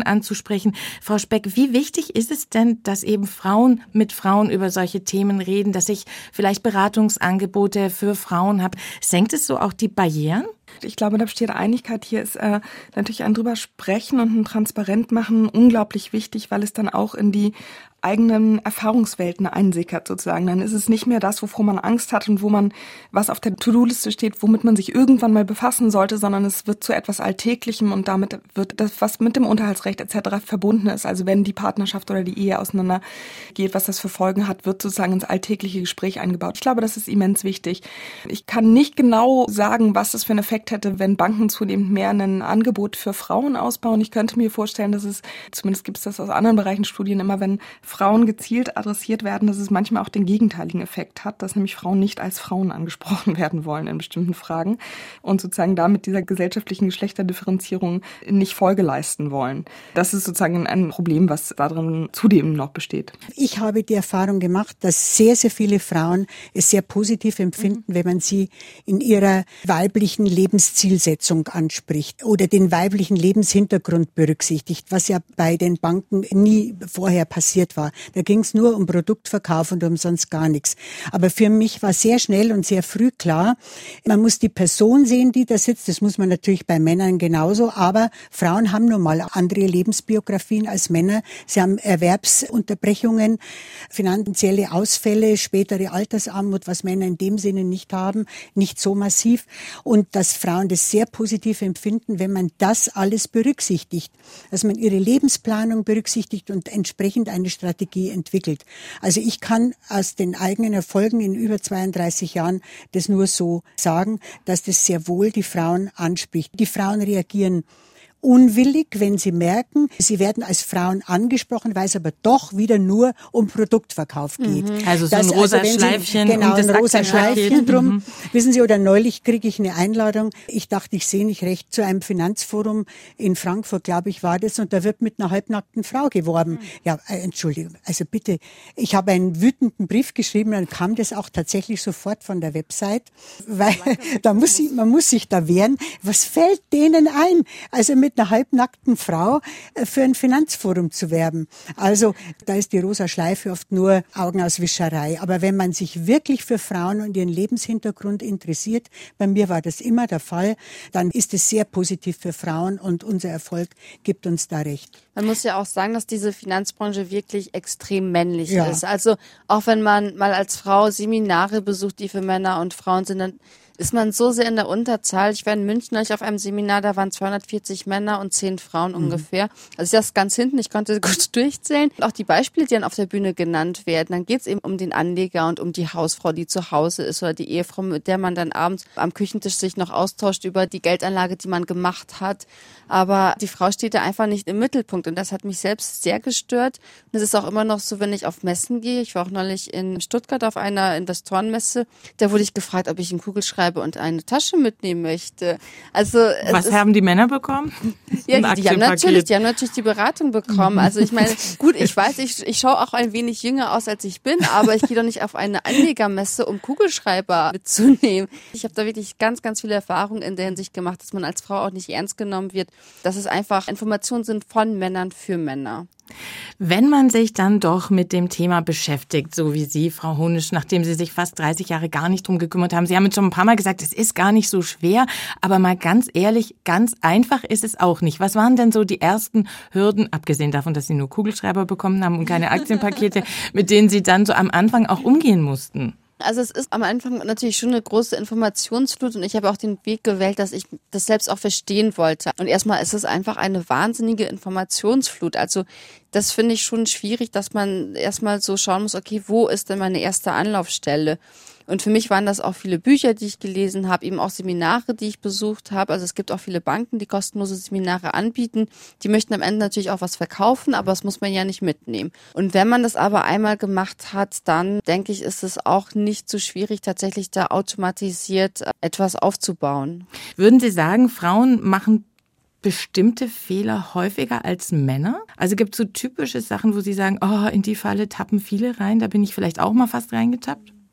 Frauen anzusprechen. Frau Speck, wie wichtig ist es denn, dass eben Frauen mit Frauen über solche Themen reden, dass ich vielleicht Beratungsangebote für Frauen habe? Senkt es so auch die Barrieren? Ich glaube, da besteht Einigkeit. Hier ist äh, natürlich ein drüber sprechen und ein transparent machen unglaublich wichtig, weil es dann auch in die eigenen Erfahrungswelten einsickert sozusagen. Dann ist es nicht mehr das, wovor man Angst hat und wo man, was auf der To-Do-Liste steht, womit man sich irgendwann mal befassen sollte, sondern es wird zu etwas Alltäglichem und damit wird das, was mit dem Unterhaltsrecht et cetera verbunden ist. Also wenn die Partnerschaft oder die Ehe auseinandergeht, was das für Folgen hat, wird sozusagen ins alltägliche Gespräch eingebaut. Ich glaube, das ist immens wichtig. Ich kann nicht genau sagen, was das für einen Effekt hätte, wenn Banken zunehmend mehr ein Angebot für Frauen ausbauen. Ich könnte mir vorstellen, dass es, zumindest gibt es das aus anderen Bereichen Studien, immer wenn Frauen gezielt adressiert werden, dass es manchmal auch den gegenteiligen Effekt hat, dass nämlich Frauen nicht als Frauen angesprochen werden wollen in bestimmten Fragen und sozusagen damit dieser gesellschaftlichen Geschlechterdifferenzierung nicht Folge leisten wollen. Das ist sozusagen ein Problem, was darin zudem noch besteht. Ich habe die Erfahrung gemacht, dass sehr, sehr viele Frauen es sehr positiv empfinden, mhm. wenn man sie in ihrer weiblichen Lebenszielsetzung anspricht oder den weiblichen Lebenshintergrund berücksichtigt, was ja bei den Banken nie vorher passiert war. Da ging es nur um Produktverkauf und um sonst gar nichts. Aber für mich war sehr schnell und sehr früh klar, man muss die Person sehen, die da sitzt. Das muss man natürlich bei Männern genauso. Aber Frauen haben nun mal andere Lebensbiografien als Männer. Sie haben Erwerbsunterbrechungen, finanzielle Ausfälle, spätere Altersarmut, was Männer in dem Sinne nicht haben, nicht so massiv. Und dass Frauen das sehr positiv empfinden, wenn man das alles berücksichtigt. Dass man ihre Lebensplanung berücksichtigt und entsprechend eine Strategie entwickelt. Also ich kann aus den eigenen Erfolgen in über zweiunddreißig Jahren das nur so sagen, dass das sehr wohl die Frauen anspricht. Die Frauen reagieren unwillig, wenn sie merken, sie werden als Frauen angesprochen, weil es aber doch wieder nur um Produktverkauf geht. Mhm. Also so das, ein rosa also Schleifchen. Sie, genau, um das ein rosa Schleifchen drum. Mhm. Wissen Sie, oder neulich kriege ich eine Einladung. Ich dachte, ich sehe nicht recht, zu einem Finanzforum in Frankfurt, glaube ich, war das, und da wird mit einer halbnackten Frau geworben. Mhm. Ja, äh, Entschuldigung, also bitte, ich habe einen wütenden Brief geschrieben, dann kam das auch tatsächlich sofort von der Website, weil da muss ich, man muss sich da wehren. Was fällt denen ein? Also mit einer halbnackten Frau für ein Finanzforum zu werben. Also da ist die rosa Schleife oft nur Augenauswischerei. Aber wenn man sich wirklich für Frauen und ihren Lebenshintergrund interessiert, bei mir war das immer der Fall, dann ist es sehr positiv für Frauen und unser Erfolg gibt uns da recht. Man muss ja auch sagen, dass diese Finanzbranche wirklich extrem männlich ja. ist. Also auch wenn man mal als Frau Seminare besucht, die für Männer und Frauen sind, dann ist man so sehr in der Unterzahl. Ich war in München euch auf einem Seminar, da waren zweihundertvierzig Männer und zehn Frauen mhm. ungefähr. Also ich saß ganz hinten, ich konnte gut durchzählen. Und auch die Beispiele, die dann auf der Bühne genannt werden, dann geht es eben um den Anleger und um die Hausfrau, die zu Hause ist, oder die Ehefrau, mit der man dann abends am Küchentisch sich noch austauscht über die Geldanlage, die man gemacht hat. Aber die Frau steht da einfach nicht im Mittelpunkt und das hat mich selbst sehr gestört. Und es ist auch immer noch so, wenn ich auf Messen gehe. Ich war auch neulich in Stuttgart auf einer Investorenmesse. Da wurde ich gefragt, ob ich einen Kugelschreiber und eine Tasche mitnehmen möchte. Also was haben die Männer bekommen? Ja, die, die haben natürlich, die haben natürlich die Beratung bekommen. Also ich meine, gut, ich weiß, ich, ich schaue auch ein wenig jünger aus, als ich bin, aber ich gehe doch nicht auf eine Anlegermesse, um Kugelschreiber mitzunehmen. Ich habe da wirklich ganz, ganz viele Erfahrungen in der Hinsicht gemacht, dass man als Frau auch nicht ernst genommen wird, dass es einfach Informationen sind von Männern für Männer. Wenn man sich dann doch mit dem Thema beschäftigt, so wie Sie, Frau Honisch, nachdem Sie sich fast dreißig Jahre gar nicht drum gekümmert haben, Sie haben jetzt schon ein paar Mal gesagt, es ist gar nicht so schwer, aber mal ganz ehrlich, ganz einfach ist es auch nicht. Was waren denn so die ersten Hürden, abgesehen davon, dass Sie nur Kugelschreiber bekommen haben und keine Aktienpakete, mit denen Sie dann so am Anfang auch umgehen mussten? Also es ist am Anfang natürlich schon eine große Informationsflut und ich habe auch den Weg gewählt, dass ich das selbst auch verstehen wollte. Und erstmal ist es einfach eine wahnsinnige Informationsflut. Also das finde ich schon schwierig, dass man erstmal so schauen muss, okay, wo ist denn meine erste Anlaufstelle? Und für mich waren das auch viele Bücher, die ich gelesen habe, eben auch Seminare, die ich besucht habe. Also es gibt auch viele Banken, die kostenlose Seminare anbieten. Die möchten am Ende natürlich auch was verkaufen, aber das muss man ja nicht mitnehmen. Und wenn man das aber einmal gemacht hat, dann denke ich, ist es auch nicht so schwierig, tatsächlich da automatisiert etwas aufzubauen. Würden Sie sagen, Frauen machen bestimmte Fehler häufiger als Männer? Also gibt es so typische Sachen, wo Sie sagen, oh, in die Falle tappen viele rein, da bin ich vielleicht auch mal fast reingetappt?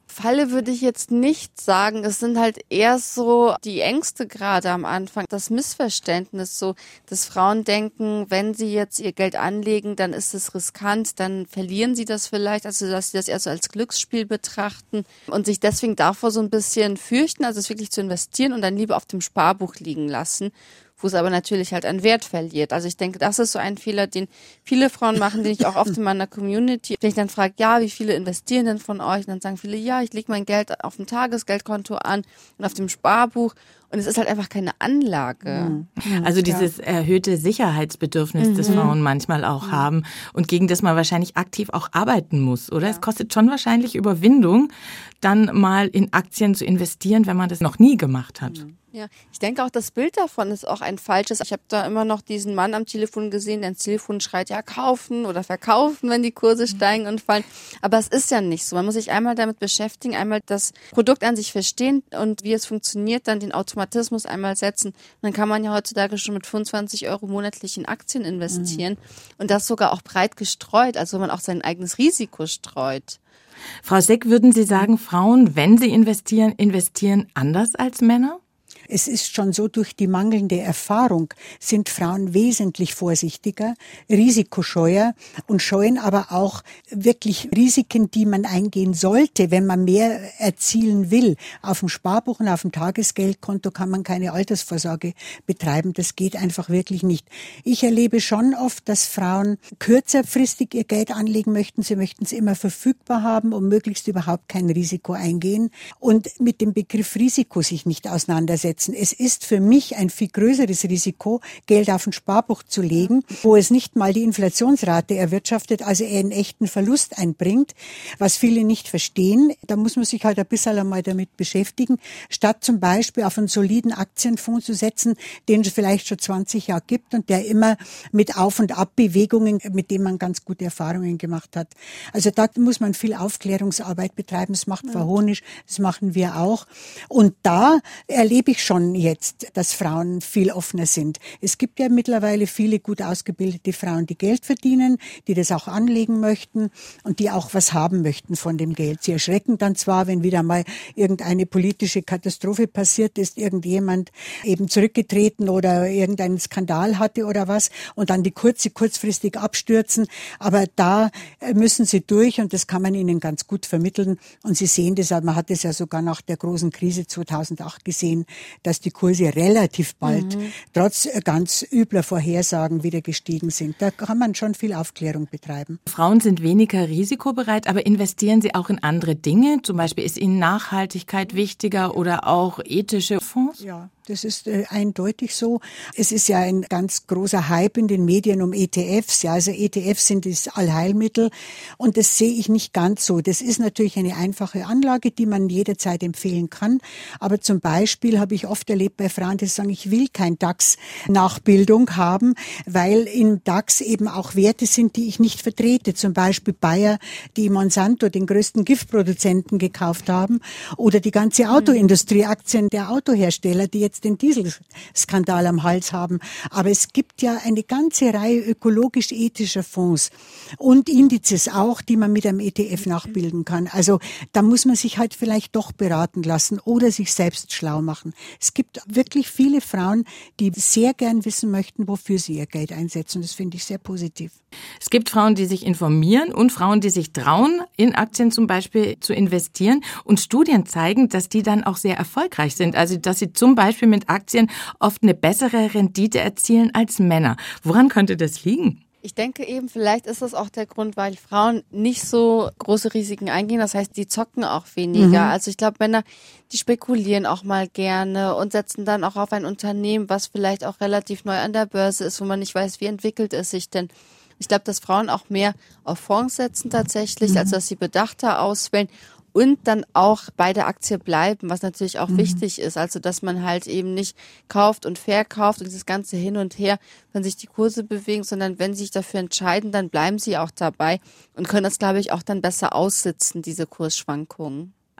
Falle würde ich jetzt nicht sagen. Es sind halt eher so die Ängste gerade am Anfang. Das Missverständnis so, dass Frauen denken, wenn sie jetzt ihr Geld anlegen, dann ist es riskant, dann verlieren sie das vielleicht. Also dass sie das eher so als Glücksspiel betrachten und sich deswegen davor so ein bisschen fürchten, also es wirklich zu investieren und dann lieber auf dem Sparbuch liegen lassen, wo es aber natürlich halt an Wert verliert. Also ich denke, das ist so ein Fehler, den viele Frauen machen, den ich auch oft in meiner Community, wenn ich dann frage, ja, wie viele investieren denn von euch? Und dann sagen viele, ja, ich lege mein Geld auf dem Tagesgeldkonto an und auf dem Sparbuch. Und es ist halt einfach keine Anlage. Mhm. Also dieses erhöhte Sicherheitsbedürfnis, mhm. das Frauen manchmal auch mhm. haben und gegen das man wahrscheinlich aktiv auch arbeiten muss, oder? Ja. Es kostet schon wahrscheinlich Überwindung, dann mal in Aktien zu investieren, wenn man das noch nie gemacht hat. Mhm. Ja, ich denke auch, das Bild davon ist auch ein falsches. Ich habe da immer noch diesen Mann am Telefon gesehen, der ins Telefon schreit, ja, kaufen oder verkaufen, wenn die Kurse steigen und fallen. Aber es ist ja nicht so. Man muss sich einmal damit beschäftigen, einmal das Produkt an sich verstehen und wie es funktioniert, dann den Automatismus einmal setzen. Und dann kann man ja heutzutage schon mit fünfundzwanzig Euro monatlich in Aktien investieren mhm. und das sogar auch breit gestreut, also wenn man auch sein eigenes Risiko streut. Frau Seck, würden Sie sagen, Frauen, wenn sie investieren, investieren anders als Männer? Es ist schon so, durch die mangelnde Erfahrung sind Frauen wesentlich vorsichtiger, risikoscheuer und scheuen aber auch wirklich Risiken, die man eingehen sollte, wenn man mehr erzielen will. Auf dem Sparbuch und auf dem Tagesgeldkonto kann man keine Altersvorsorge betreiben. Das geht einfach wirklich nicht. Ich erlebe schon oft, dass Frauen kürzerfristig ihr Geld anlegen möchten. Sie möchten es immer verfügbar haben und möglichst überhaupt kein Risiko eingehen und mit dem Begriff Risiko sich nicht auseinandersetzen. Es ist für mich ein viel größeres Risiko, Geld auf ein Sparbuch zu legen, wo es nicht mal die Inflationsrate erwirtschaftet, also eher einen echten Verlust einbringt, was viele nicht verstehen. Da muss man sich halt ein bisschen einmal damit beschäftigen, statt zum Beispiel auf einen soliden Aktienfonds zu setzen, den es vielleicht schon zwanzig Jahre gibt und der immer mit Auf- und Abbewegungen, mit dem man ganz gute Erfahrungen gemacht hat. Also da muss man viel Aufklärungsarbeit betreiben. Das macht Frau Honisch, das machen wir auch. Und da erlebe ich schon jetzt, dass Frauen viel offener sind. Es gibt ja mittlerweile viele gut ausgebildete Frauen, die Geld verdienen, die das auch anlegen möchten und die auch was haben möchten von dem Geld. Sie erschrecken dann zwar, wenn wieder mal irgendeine politische Katastrophe passiert ist, irgendjemand eben zurückgetreten oder irgendeinen Skandal hatte oder was und dann die Kurse kurzfristig abstürzen. Aber da müssen sie durch und das kann man ihnen ganz gut vermitteln. Und Sie sehen das, man hat es ja sogar nach der großen Krise zweitausendacht gesehen, dass die Kurse relativ bald, mhm. trotz ganz übler Vorhersagen, wieder gestiegen sind. Da kann man schon viel Aufklärung betreiben. Frauen sind weniger risikobereit, aber investieren sie auch in andere Dinge? Zum Beispiel ist ihnen Nachhaltigkeit wichtiger oder auch ethische Fonds? Ja. Das ist äh, eindeutig so. Es ist ja ein ganz großer Hype in den Medien um E T Fs. Ja, also E T Fs sind das Allheilmittel und das sehe ich nicht ganz so. Das ist natürlich eine einfache Anlage, die man jederzeit empfehlen kann. Aber zum Beispiel habe ich oft erlebt bei Frauen, die sagen, ich will kein DAX-Nachbildung haben, weil im DAX eben auch Werte sind, die ich nicht vertrete. Zum Beispiel Bayer, die Monsanto, den größten Giftproduzenten, gekauft haben, oder die ganze Autoindustrie, Aktien der Autohersteller, die jetzt den Dieselskandal am Hals haben. Aber es gibt ja eine ganze Reihe ökologisch-ethischer Fonds und Indizes auch, die man mit einem E T F nachbilden kann. Also da muss man sich halt vielleicht doch beraten lassen oder sich selbst schlau machen. Es gibt wirklich viele Frauen, die sehr gern wissen möchten, wofür sie ihr Geld einsetzen. Das finde ich sehr positiv. Es gibt Frauen, die sich informieren und Frauen, die sich trauen, in Aktien zum Beispiel zu investieren. Und Studien zeigen, dass die dann auch sehr erfolgreich sind. Also dass sie zum Beispiel mit Aktien oft eine bessere Rendite erzielen als Männer. Woran könnte das liegen? Ich denke eben, vielleicht ist das auch der Grund, weil Frauen nicht so große Risiken eingehen. Das heißt, die zocken auch weniger. Mhm. Also ich glaube, Männer, die spekulieren auch mal gerne und setzen dann auch auf ein Unternehmen, was vielleicht auch relativ neu an der Börse ist, wo man nicht weiß, wie entwickelt es sich denn. Ich glaube, dass Frauen auch mehr auf Fonds setzen tatsächlich, mhm. als dass sie bedachter auswählen. Und dann auch bei der Aktie bleiben, was natürlich auch mhm. wichtig ist. Also, dass man halt eben nicht kauft und verkauft und dieses ganze Hin und Her, wenn sich die Kurse bewegen, sondern wenn sie sich dafür entscheiden, dann bleiben sie auch dabei und können das, glaube ich, auch dann besser aussitzen, diese Kursschwankungen.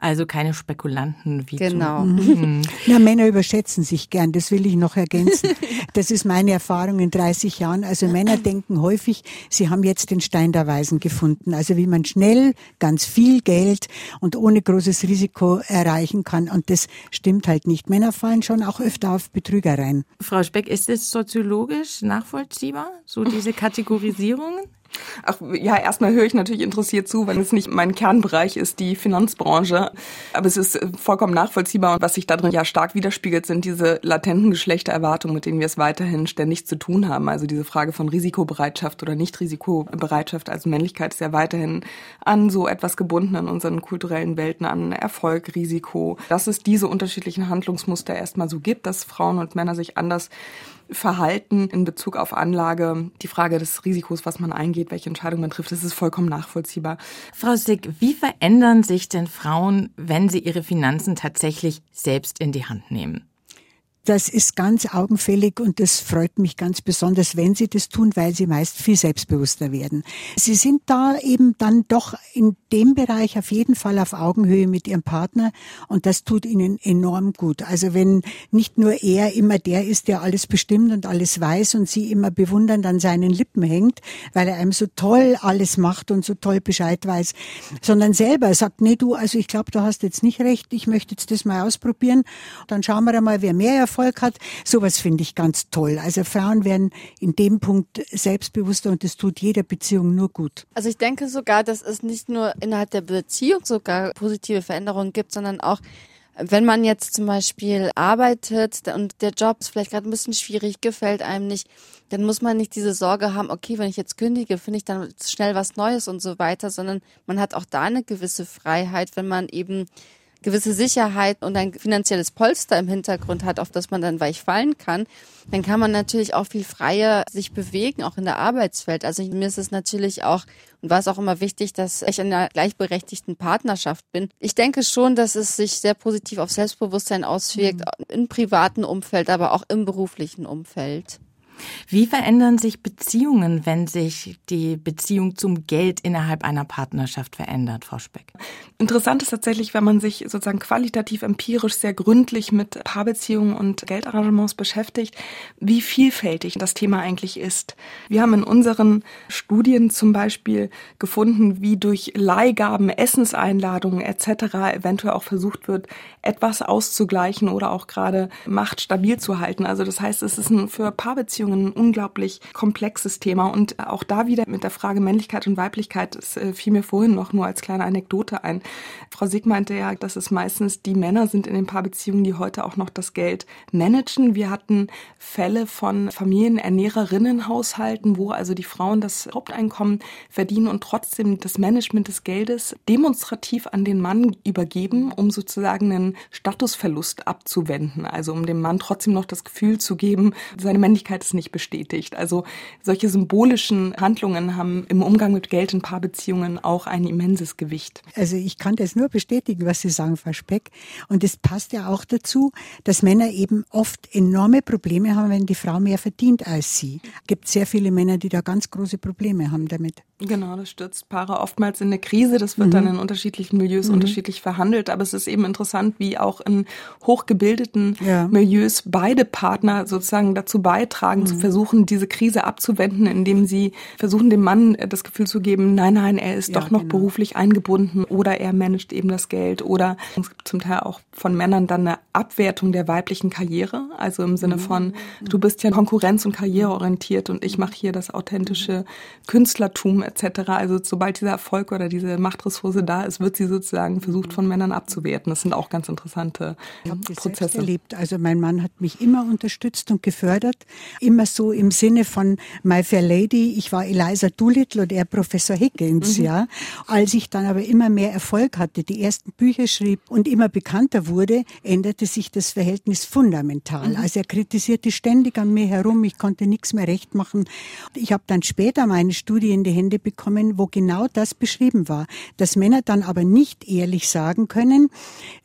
Also keine Spekulanten wie Genau. Mhm. Na, Männer überschätzen sich gern, das will ich noch ergänzen. Das ist meine Erfahrung in dreißig Jahren. Also Männer denken häufig, sie haben jetzt den Stein der Weisen gefunden. Also wie man schnell ganz viel Geld und ohne großes Risiko erreichen kann. Und das stimmt halt nicht. Männer fallen schon auch öfter auf Betrüger rein. Frau Speck, ist es soziologisch nachvollziehbar, so diese Kategorisierungen? Ach, ja, erstmal höre ich natürlich interessiert zu, wenn es nicht mein Kernbereich ist, die Finanzbranche. Aber es ist vollkommen nachvollziehbar. Und was sich darin ja stark widerspiegelt, sind diese latenten Geschlechtererwartungen, mit denen wir es weiterhin ständig zu tun haben. Also diese Frage von Risikobereitschaft oder Nicht-Risikobereitschaft. Also Männlichkeit ist ja weiterhin an so etwas gebunden in unseren kulturellen Welten, an Erfolg, Risiko. Dass es diese unterschiedlichen Handlungsmuster erstmal so gibt, dass Frauen und Männer sich anders verhalten in Bezug auf Anlage, die Frage des Risikos, was man eingeht, welche Entscheidung man trifft, das ist vollkommen nachvollziehbar. Frau Sick, wie verändern sich denn Frauen, wenn sie ihre Finanzen tatsächlich selbst in die Hand nehmen? Das ist ganz augenfällig und das freut mich ganz besonders, wenn sie das tun, weil sie meist viel selbstbewusster werden. Sie sind da eben dann doch in dem Bereich auf jeden Fall auf Augenhöhe mit ihrem Partner und das tut ihnen enorm gut. Also wenn nicht nur er immer der ist, der alles bestimmt und alles weiß und sie immer bewundernd an seinen Lippen hängt, weil er einem so toll alles macht und so toll Bescheid weiß, sondern selber sagt, nee du, also ich glaube, du hast jetzt nicht recht, ich möchte jetzt das mal ausprobieren, dann schauen wir mal, wer mehr Erfolg hat. Sowas finde ich ganz toll. Also Frauen werden in dem Punkt selbstbewusster und das tut jeder Beziehung nur gut. Also ich denke sogar, dass es nicht nur innerhalb der Beziehung sogar positive Veränderungen gibt, sondern auch, wenn man jetzt zum Beispiel arbeitet und der Job ist vielleicht gerade ein bisschen schwierig, gefällt einem nicht, dann muss man nicht diese Sorge haben, okay, wenn ich jetzt kündige, finde ich dann schnell was Neues und so weiter, sondern man hat auch da eine gewisse Freiheit, wenn man eben gewisse Sicherheit und ein finanzielles Polster im Hintergrund hat, auf das man dann weich fallen kann, dann kann man natürlich auch viel freier sich bewegen, auch in der Arbeitswelt. Also mir ist es natürlich auch und war es auch immer wichtig, dass ich in einer gleichberechtigten Partnerschaft bin. Ich denke schon, dass es sich sehr positiv auf Selbstbewusstsein auswirkt, mhm. im privaten Umfeld, aber auch im beruflichen Umfeld. Wie verändern sich Beziehungen, wenn sich die Beziehung zum Geld innerhalb einer Partnerschaft verändert, Frau Speck? Interessant ist tatsächlich, wenn man sich sozusagen qualitativ empirisch sehr gründlich mit Paarbeziehungen und Geldarrangements beschäftigt, wie vielfältig das Thema eigentlich ist. Wir haben in unseren Studien zum Beispiel gefunden, wie durch Leihgaben, Essenseinladungen et cetera eventuell auch versucht wird, etwas auszugleichen oder auch gerade Macht stabil zu halten. Also das heißt, es ist ein, für Paarbeziehungen ein unglaublich komplexes Thema und auch da wieder mit der Frage Männlichkeit und Weiblichkeit, das fiel mir vorhin noch nur als kleine Anekdote ein. Frau Sick meinte ja, dass es meistens die Männer sind in den Paarbeziehungen, die heute auch noch das Geld managen. Wir hatten Fälle von Familienernährerinnenhaushalten, wo also die Frauen das Haupteinkommen verdienen und trotzdem das Management des Geldes demonstrativ an den Mann übergeben, um sozusagen einen Statusverlust abzuwenden. Also um dem Mann trotzdem noch das Gefühl zu geben, seine Männlichkeit ist nicht bestätigt. Also solche symbolischen Handlungen haben im Umgang mit Geld in Paarbeziehungen auch ein immenses Gewicht. Also ich kann das nur bestätigen, was Sie sagen, Frau Speck. Und es passt ja auch dazu, dass Männer eben oft enorme Probleme haben, wenn die Frau mehr verdient als sie. Es gibt sehr viele Männer, die da ganz große Probleme haben damit. Genau, das stürzt Paare oftmals in eine Krise. Das wird mhm. dann in unterschiedlichen Milieus mhm. unterschiedlich verhandelt. Aber es ist eben interessant, wie auch in hochgebildeten ja. Milieus beide Partner sozusagen dazu beitragen, mhm. zu versuchen, diese Krise abzuwenden, indem sie versuchen, dem Mann das Gefühl zu geben, nein, nein, er ist ja, doch noch genau. beruflich eingebunden oder er managt eben das Geld. Oder es gibt zum Teil auch von Männern dann eine Abwertung der weiblichen Karriere. Also im Sinne von, du bist ja konkurrenz- und karriereorientiert und ich mache hier das authentische Künstlertum et cetera. Also sobald dieser Erfolg oder diese Machtressource da ist, wird sie sozusagen versucht, von Männern abzuwerten. Das sind auch ganz interessante ich habe das Prozesse. Selbst erlebt. Also mein Mann hat mich immer unterstützt und gefördert. Immer so im Sinne von My Fair Lady. Ich war Eliza Doolittle und er Professor Higgins, mhm. ja. Als ich dann aber immer mehr Erfolg hatte, die ersten Bücher schrieb und immer bekannter wurde, änderte sich das Verhältnis fundamental. Mhm. Also er kritisierte ständig an mir herum. Ich konnte nichts mehr recht machen. Ich habe dann später meine Studie in die Hände bekommen, wo genau das beschrieben war, dass Männer dann aber nicht ehrlich sagen können,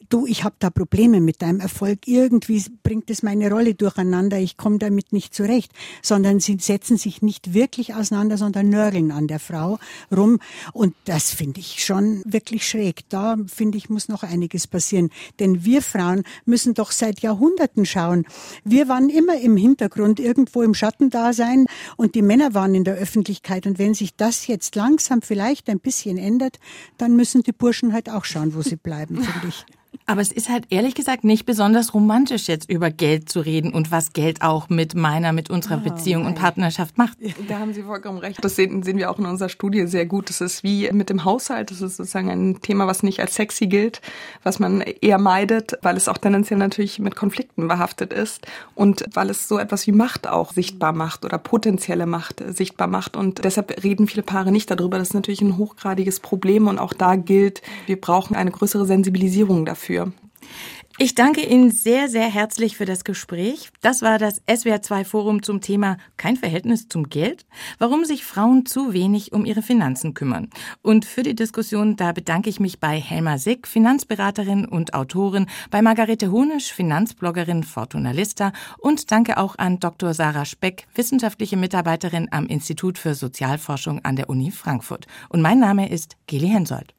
du, ich habe da Probleme mit deinem Erfolg, irgendwie bringt es meine Rolle durcheinander, ich komme damit nicht zurecht, sondern sie setzen sich nicht wirklich auseinander, sondern nörgeln an der Frau rum und das finde ich schon wirklich schräg. Da, finde ich, muss noch einiges passieren, denn wir Frauen müssen doch seit Jahrhunderten schauen. Wir waren immer im Hintergrund, irgendwo im Schattendasein und die Männer waren in der Öffentlichkeit und wenn sich das jetzt langsam vielleicht ein bisschen ändert, dann müssen die Burschen halt auch schauen, wo sie bleiben, finde ich. Aber es ist halt ehrlich gesagt nicht besonders romantisch, jetzt über Geld zu reden und was Geld auch mit meiner, mit unserer oh, Beziehung nein. und Partnerschaft macht. Da haben Sie vollkommen recht. Das sehen, sehen wir auch in unserer Studie sehr gut. Das ist wie mit dem Haushalt. Das ist sozusagen ein Thema, was nicht als sexy gilt, was man eher meidet, weil es auch tendenziell natürlich mit Konflikten behaftet ist und weil es so etwas wie Macht auch sichtbar macht oder potenzielle Macht sichtbar macht. Und deshalb reden viele Paare nicht darüber. Das ist natürlich ein hochgradiges Problem und auch da gilt, wir brauchen eine größere Sensibilisierung dafür. Ich danke Ihnen sehr, sehr herzlich für das Gespräch. Das war das S W R zwei Forum zum Thema Kein Verhältnis zum Geld, warum sich Frauen zu wenig um ihre Finanzen kümmern. Und für die Diskussion, da bedanke ich mich bei Helma Sick, Finanzberaterin und Autorin, bei Margarete Honisch, Finanzbloggerin Fortuna Lista und danke auch an Doktor Sarah Speck, wissenschaftliche Mitarbeiterin am Institut für Sozialforschung an der Uni Frankfurt. Und mein Name ist Geli Hensoldt.